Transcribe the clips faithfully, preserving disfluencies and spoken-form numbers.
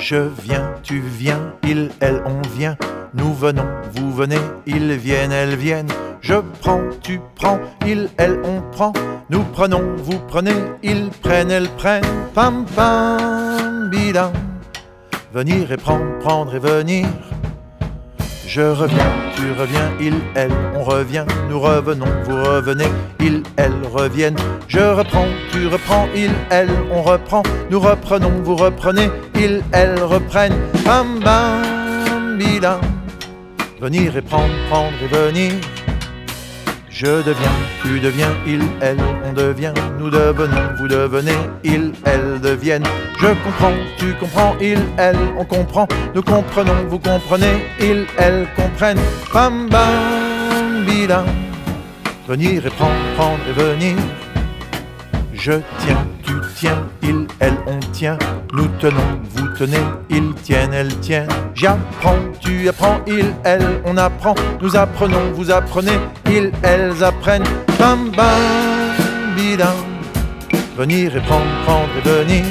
Je viens, tu viens, il, elle, on vient. Nous venons, vous venez, ils viennent, elles viennent. Je prends, tu prends, il, elle, on prend. Nous prenons, vous prenez, ils prennent, elles prennent. Pam pam, bidam. Venir et prendre, prendre et venir. Je reviens, tu reviens, il, elle, on revient. Nous revenons, vous revenez, ils, elles reviennent. Je reprends, tu reprends, il, elle, on reprend. Nous reprenons, vous reprenez, ils, elles reprennent. Bam bam, bidam. Venir et prendre, prendre et venir. Je deviens, tu deviens, il, elle, on devient. Nous devenons, vous devenez, ils, elles deviennent. Je comprends, tu comprends, il, elle, on comprend. Nous comprenons, vous comprenez, ils, elles comprennent. Bam bam, bidam. Venir et prendre, prendre et venir. Je tiens, tu tiens, il, elle, on tient. Nous tenons, vous tenez, ils tiennent, elles tiennent. J'apprends, tu apprends, il, elle, on apprend. Nous apprenons, vous apprenez, ils, elles apprennent. Bam bam, bidam. Venir et prendre, prendre et venir.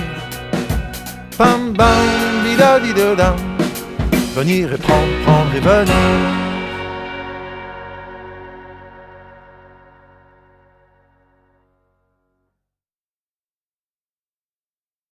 Bam bam, bidadidodam. Venir et prendre, prendre et venir.